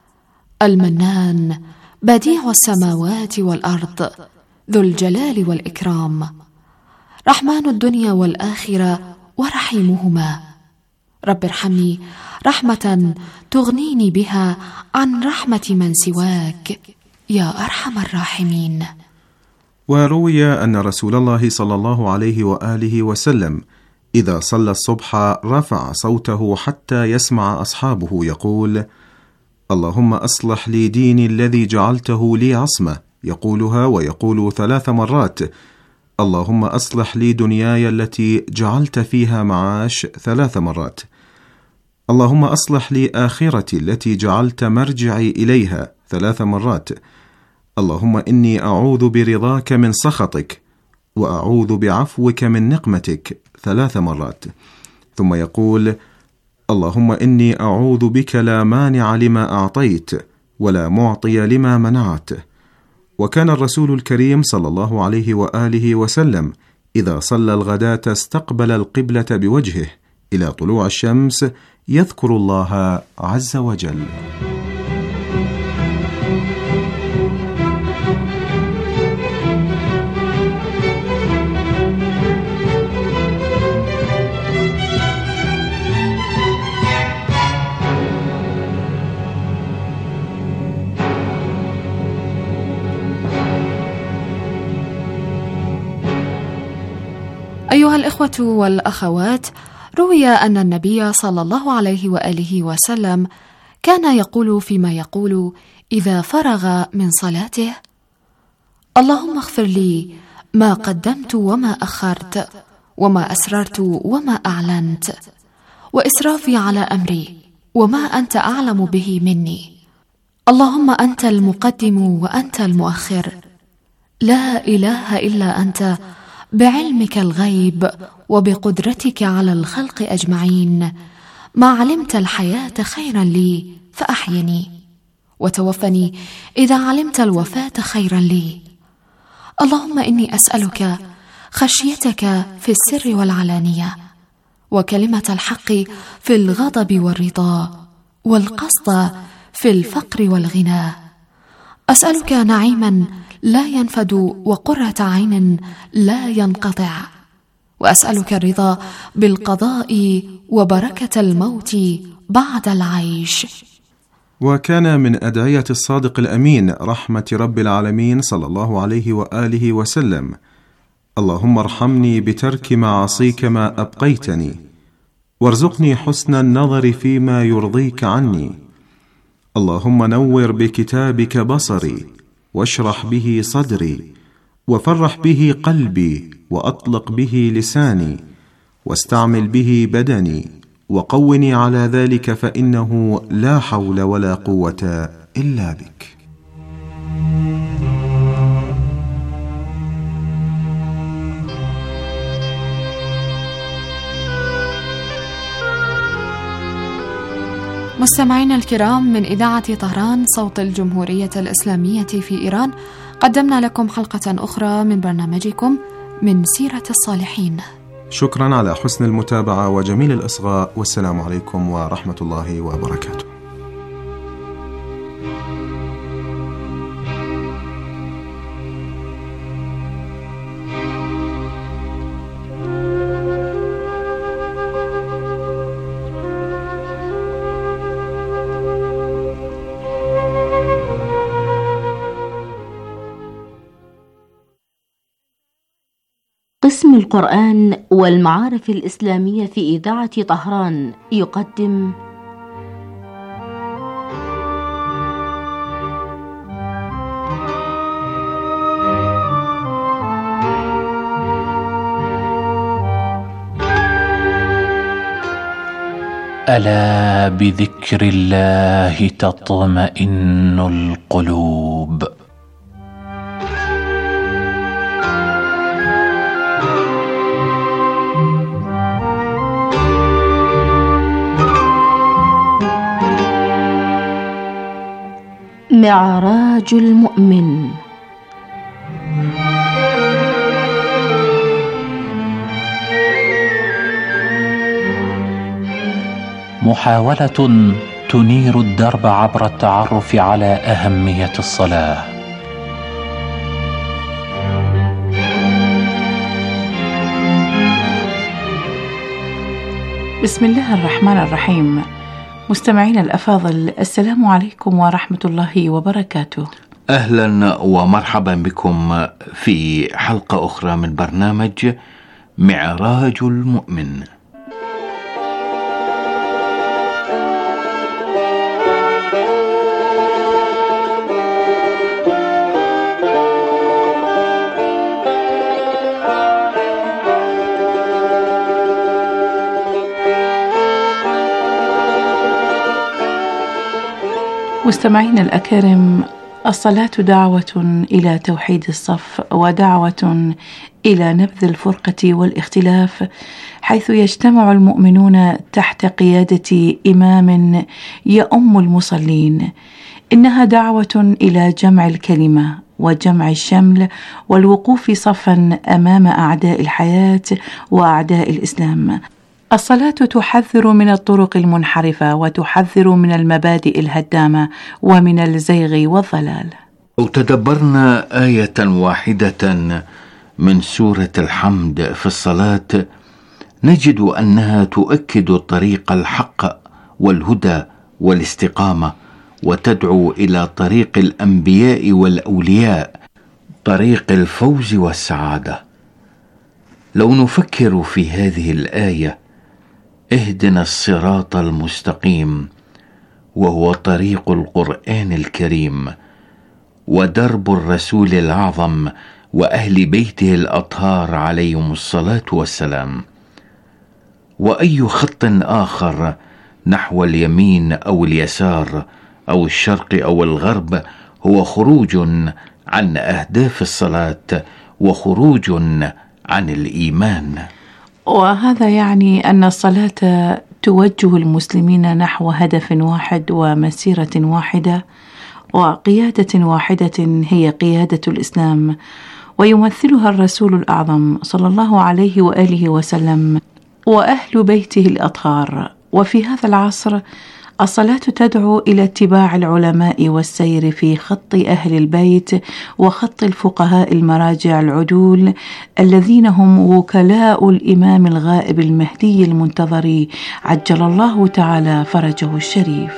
المنان، بديع السماوات والأرض، ذو الجلال والإكرام، رحمن الدنيا والآخرة ورحيمهما. رب ارحمني رحمة تغنيني بها عن رحمة من سواك، يا أرحم الراحمين. وروي أن رسول الله صلى الله عليه وآله وسلم إذا صلى الصبح رفع صوته حتى يسمع أصحابه يقول: اللهم أصلح لي ديني الذي جعلته لي عصمة، يقولها ويقول ثلاث مرات. اللهم أصلح لي دنياي التي جعلت فيها معاش ثلاث مرات. اللهم أصلح لي آخرتي التي جعلت مرجعي إليها ثلاث مرات. اللهم إني أعوذ برضاك من سخطك، وأعوذ بعفوك من نقمتك ثلاث مرات. ثم يقول: اللهم إني أعوذ بك لا مانع لما أعطيت ولا معطي لما منعت. وكان الرسول الكريم صلى الله عليه وآله وسلم إذا صلى الغداة استقبل القبلة بوجهه إلى طلوع الشمس يذكر الله عز وجل. أيها الإخوة والأخوات، روي أن النبي صلى الله عليه وآله وسلم كان يقول فيما يقول إذا فرغ من صلاته: اللهم اغفر لي ما قدمت وما أخرت وما أسررت وما أعلنت وإسرافي على أمري وما أنت أعلم به مني. اللهم أنت المقدم وأنت المؤخر، لا إله إلا أنت، بعلمك الغيب وبقدرتك على الخلق أجمعين، ما علمت الحياة خيرا لي فأحيني، وتوفني إذا علمت الوفاة خيرا لي. اللهم إني أسألك خشيتك في السر والعلانية، وكلمة الحق في الغضب والرضا، والقصد في الفقر والغنى. أسألك نعيما لا ينفد وقرة عين لا ينقطع، وأسألك الرضا بالقضاء وبركة الموت بعد العيش. وكان من أدعية الصادق الأمين رحمة رب العالمين صلى الله عليه وآله وسلم: اللهم ارحمني بترك معاصيك ما أبقيتني، وارزقني حسن النظر فيما يرضيك عني. اللهم نور بكتابك بصري، واشرح به صدري، وفرح به قلبي، وأطلق به لساني، واستعمل به بدني، وقوني على ذلك، فإنه لا حول ولا قوة إلا بك. مستمعينا الكرام، من إذاعة طهران صوت الجمهورية الإسلامية في إيران، قدمنا لكم حلقة أخرى من برنامجكم من سيرة الصالحين. شكرا على حسن المتابعة وجميل الإصغاء، والسلام عليكم ورحمة الله وبركاته. قسم القرآن والمعارف الإسلامية في إذاعة طهران يقدم ألا بذكر الله تطمئن القلوب. معراج المؤمن. محاولة تنير الدرب عبر التعرف على أهمية الصلاة. بسم الله الرحمن الرحيم. مستمعين الأفاضل، السلام عليكم ورحمة الله وبركاته. أهلا ومرحبا بكم في حلقة أخرى من برنامج معراج المؤمن. مستمعين الأكارم، الصلاة دعوة إلى توحيد الصف، ودعوة إلى نبذ الفرقة والاختلاف، حيث يجتمع المؤمنون تحت قيادة إمام يؤم المصلين. إنها دعوة إلى جمع الكلمة وجمع الشمل والوقوف صفا أمام أعداء الحياة وأعداء الإسلام. الصلاة تحذر من الطرق المنحرفة، وتحذر من المبادئ الهدامة ومن الزيغ والضلال. لو تدبرنا آية واحدة من سورة الحمد في الصلاة نجد أنها تؤكد طريق الحق والهدى والاستقامة، وتدعو إلى طريق الأنبياء والأولياء، طريق الفوز والسعادة. لو نفكر في هذه الآية: اهدنا الصراط المستقيم، وهو طريق القرآن الكريم ودرب الرسول الأعظم وأهل بيته الأطهار عليهم الصلاة والسلام. وأي خط آخر نحو اليمين أو اليسار أو الشرق أو الغرب هو خروج عن أهداف الصلاة وخروج عن الإيمان. وهذا يعني أن الصلاة توجه المسلمين نحو هدف واحد ومسيرة واحدة وقيادة واحدة، هي قيادة الإسلام، ويمثلها الرسول الأعظم صلى الله عليه وآله وسلم وأهل بيته الأطهار. وفي هذا العصر الصلاة تدعو إلى اتباع العلماء والسير في خط أهل البيت وخط الفقهاء المراجع العدول الذين هم وكلاء الإمام الغائب المهدي المنتظر عجل الله تعالى فرجه الشريف.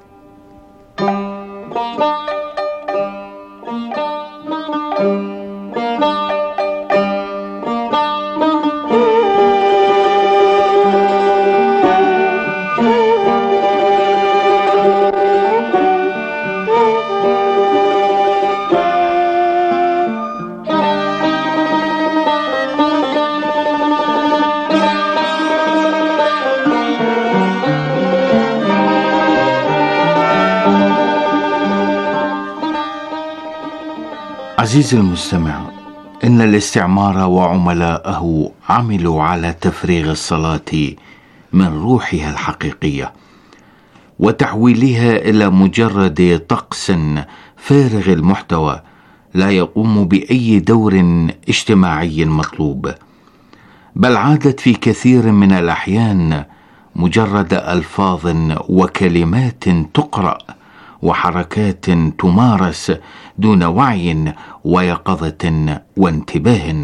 عزيزي المستمع، إن الاستعمار وعملاءه عملوا على تفريغ الصلاة من روحها الحقيقية وتحويلها إلى مجرد طقس فارغ المحتوى لا يقوم بأي دور اجتماعي مطلوب، بل عادت في كثير من الأحيان مجرد ألفاظ وكلمات تقرأ وحركات تمارس دون وعي ويقظة وانتباه.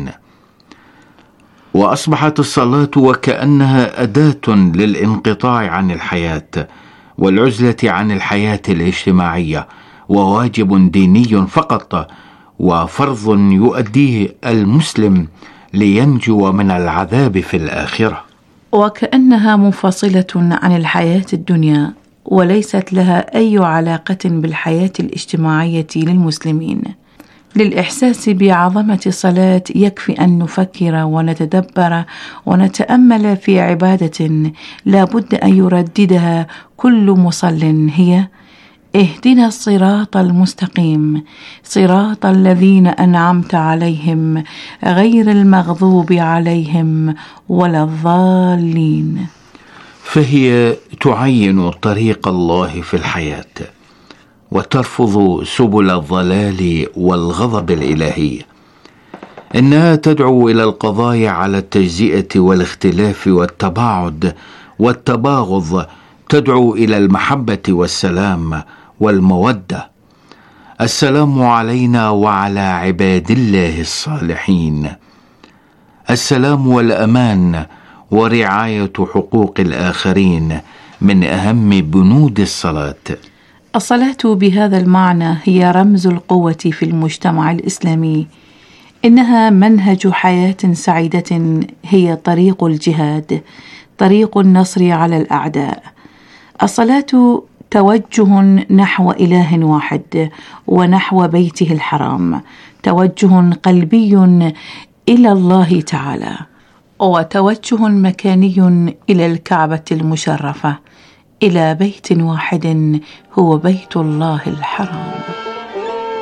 وأصبحت الصلاة وكأنها أداة للانقطاع عن الحياة والعزلة عن الحياة الاجتماعية، وواجب ديني فقط وفرض يؤديه المسلم لينجو من العذاب في الآخرة. وكأنها منفصلة عن الحياة الدنيا وليست لها أي علاقة بالحياة الاجتماعية للمسلمين. للإحساس بعظمة الصلاة يكفي أن نفكر ونتدبر ونتأمل في عبادة لا بد أن يرددها كل مصل، هي: اهدنا الصراط المستقيم صراط الذين أنعمت عليهم غير المغضوب عليهم ولا الضالين. فهي تعين طريق الله في الحياة وترفض سبل الضلال والغضب الإلهي. إنها تدعو إلى القضاء على التجزئة والاختلاف والتباعد والتباغض، تدعو إلى المحبة والسلام والمودة. السلام علينا وعلى عباد الله الصالحين. السلام والأمان ورعاية حقوق الآخرين من أهم بنود الصلاة. الصلاة بهذا المعنى هي رمز القوة في المجتمع الإسلامي. إنها منهج حياة سعيدة، هي طريق الجهاد، طريق النصر على الأعداء. الصلاة توجه نحو إله واحد ونحو بيته الحرام، توجه قلبي إلى الله تعالى، وتوجه مكاني إلى الكعبة المشرفة، إلى بيت واحد هو بيت الله الحرام.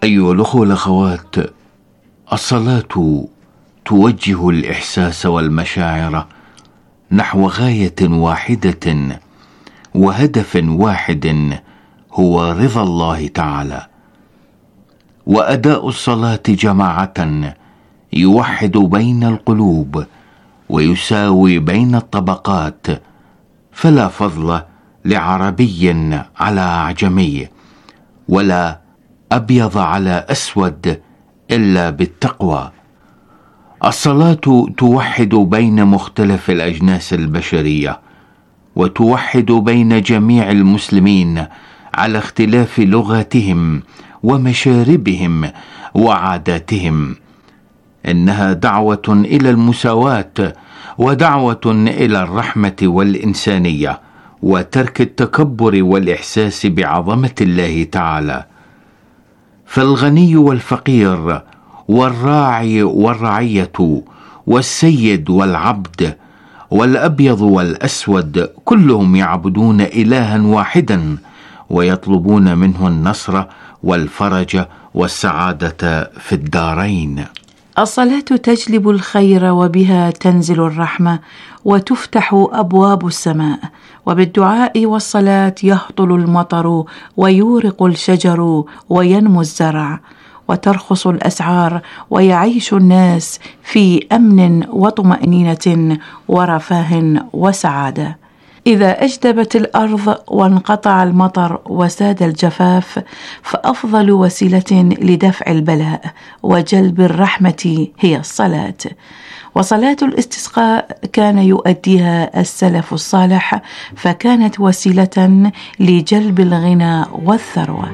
أيها الأخوة والأخوات، الصلاة توجه الإحساس والمشاعر نحو غاية واحدة وهدف واحد هو رضا الله تعالى. وأداء الصلاة جماعة يوحد بين القلوب ويساوي بين الطبقات، فلا فضل لعربي على أعجمي ولا أبيض على أسود إلا بالتقوى. الصلاة توحد بين مختلف الأجناس البشرية، وتوحد بين جميع المسلمين على اختلاف لغاتهم ومشاربهم وعاداتهم. إنها دعوة إلى المساواة، ودعوة إلى الرحمة والإنسانية، وترك التكبر والإحساس بعظمة الله تعالى. فالغني والفقير والراعي والرعية والسيد والعبد والأبيض والأسود كلهم يعبدون إلها واحدا، ويطلبون منه النصر والفرج والسعادة في الدارين. الصلاة تجلب الخير، وبها تنزل الرحمة وتفتح أبواب السماء، وبالدعاء والصلاة يهطل المطر ويورق الشجر وينمو الزرع، وترخص الأسعار ويعيش الناس في أمن وطمأنينة ورفاه وسعادة. إذا أجدبت الأرض وانقطع المطر وساد الجفاف، فأفضل وسيلة لدفع البلاء وجلب الرحمة هي الصلاة. وصلاة الاستسقاء كان يؤديها السلف الصالح، فكانت وسيلة لجلب الغنى والثروة.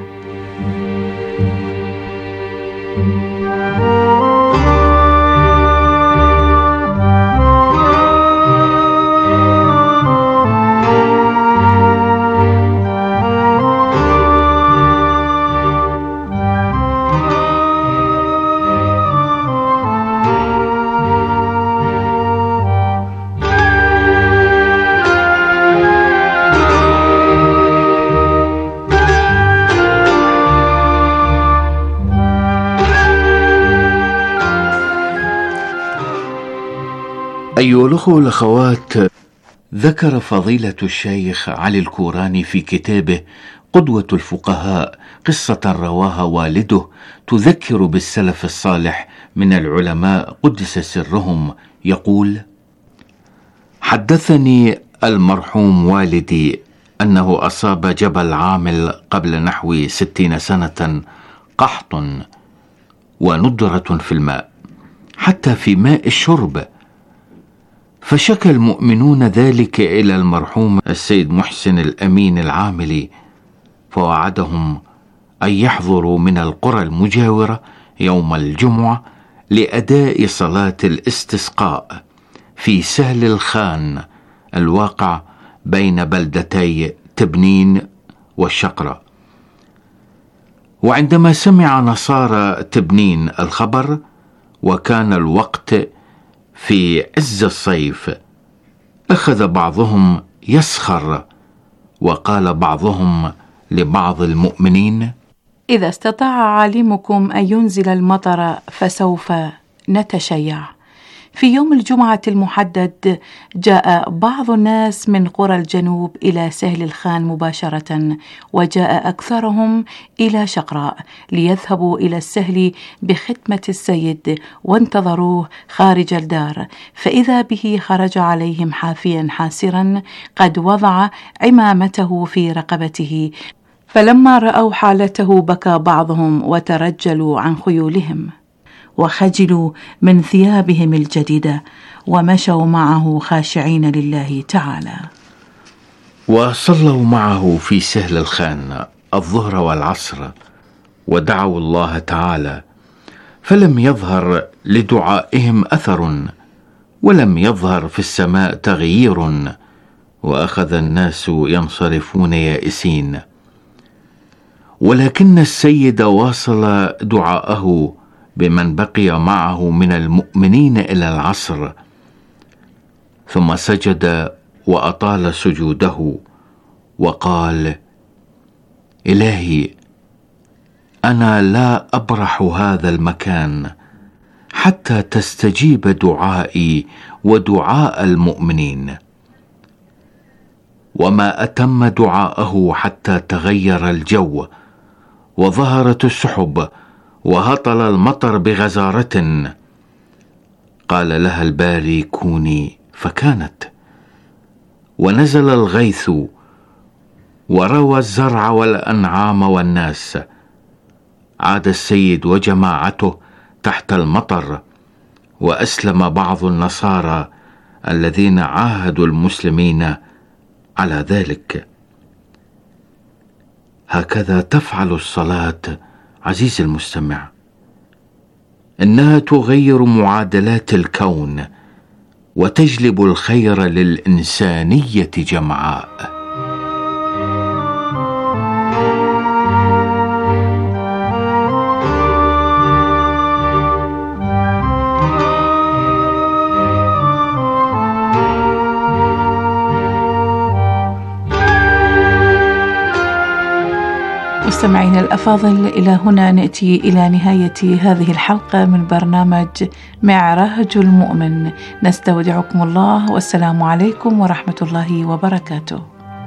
أيها الأخوة والأخوات، ذكر فضيلة الشيخ علي الكوراني في كتابه قدوة الفقهاء قصة رواها والده تذكر بالسلف الصالح من العلماء قدس سرهم. يقول: حدثني المرحوم والدي أنه أصاب جبل عامل قبل نحو ستين سنة قحط وندرة في الماء، حتى في ماء الشرب، فشكى المؤمنون ذلك إلى المرحوم السيد محسن الأمين العاملي، فوعدهم أن يحضروا من القرى المجاورة يوم الجمعة لأداء صلاة الاستسقاء في سهل الخان الواقع بين بلدتي تبنين والشقرة. وعندما سمع نصارى تبنين الخبر، وكان الوقت في عز الصيف، أخذ بعضهم يسخر، وقال بعضهم لبعض المؤمنين: إذا استطاع عالمكم أن ينزل المطر فسوف نتشيع. في يوم الجمعة المحدد جاء بعض الناس من قرى الجنوب إلى سهل الخان مباشرة، وجاء أكثرهم إلى شقراء ليذهبوا إلى السهل بخدمة السيد، وانتظروه خارج الدار، فإذا به خرج عليهم حافيا حاسرا قد وضع عمامته في رقبته، فلما رأوا حالته بكى بعضهم وترجلوا عن خيولهم وخجلوا من ثيابهم الجديدة، ومشوا معه خاشعين لله تعالى. وصلوا معه في سهل الخان الظهر والعصر، ودعوا الله تعالى، فلم يظهر لدعائهم أثر، ولم يظهر في السماء تغيير، وأخذ الناس ينصرفون يائسين. ولكن السيد واصل دعاءه بمن بقي معه من المؤمنين إلى العصر، ثم سجد وأطال سجوده وقال: إلهي، أنا لا أبرح هذا المكان حتى تستجيب دعائي ودعاء المؤمنين. وما أتم دعاءه حتى تغير الجو وظهرت السحب وهطل المطر بغزارة. قال لها الباري كوني فكانت، ونزل الغيث وروى الزرع والأنعام والناس. عاد السيد وجماعته تحت المطر، وأسلم بعض النصارى الذين عاهدوا المسلمين على ذلك. هكذا تفعل الصلاة عزيزي المستمع، إنها تغير معادلات الكون وتجلب الخير للإنسانية جمعاء. مستمعينا الأفاضل، إلى هنا نأتي إلى نهاية هذه الحلقة من برنامج معراج المؤمن. نستودعكم الله، والسلام عليكم ورحمة الله وبركاته.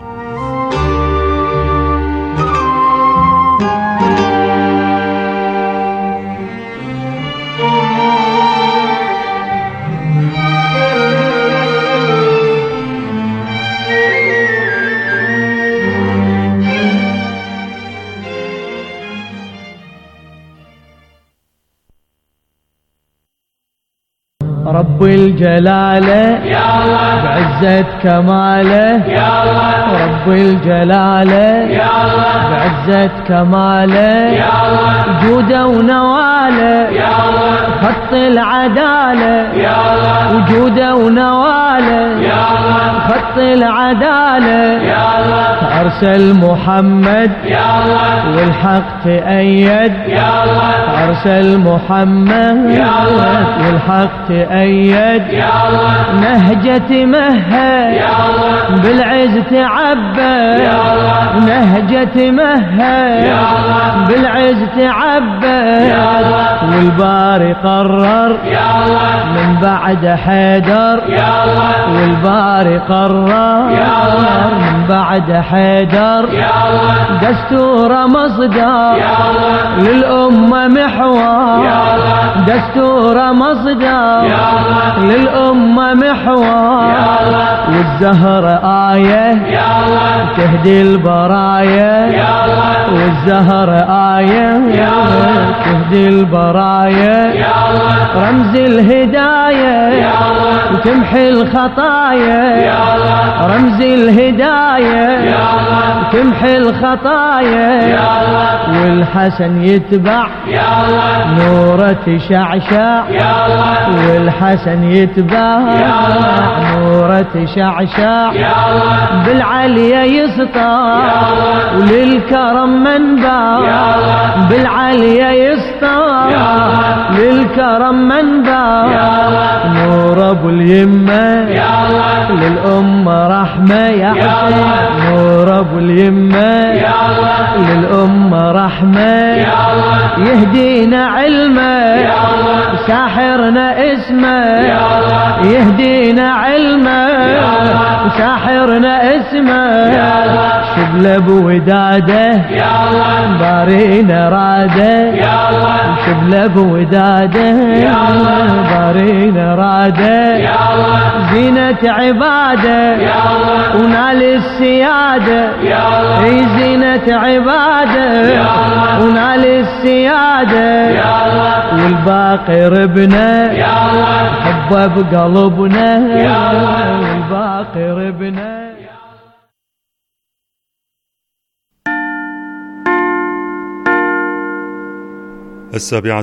رب الجلالة بعزة كماله، رب الجلالة بعزة كماله، وجوده ونواله خط العدالة، وجوده ونواله خط العدالة. أرسل محمد والحق تأيد، أرسل محمد والحق تأيد. نهجة مهد بالعز تعبى، نهجة مهد بالعز تعبى. والباري قرر من بعد حيدر، والباري قرر من بعد حيدر. دستور مصدر للأمة محور، دستور مصدر للأمة محور. والزهر آية تهدي البرايا، والزهر آية تهدي البرايا. رمز الهداية وتمحي الخطايا، رمز الهداية وتمحي الخطايا. والحسن يتبع نوره تشعشع، والحسن يتبع نوره تشعشع. بالعليا يسطع وللكرم منبع، بالعليا يسطع للكرم منبع. نور ابو اليمه للأمة رحمة يا حسين، نور ابو اليمه للأمة رحمة. يهدينا علمه ساحرنا اسمه، يهدينا علمه ساحرنا اسمه. شبل بوداده بارينا راده، شبل بوداده بارينا راده. زينة عباده ونال السيادة، اي زينة عباده ونال السيادة. والباقي ربنا حبه بقلبنا، والباقي ربنا. السابعة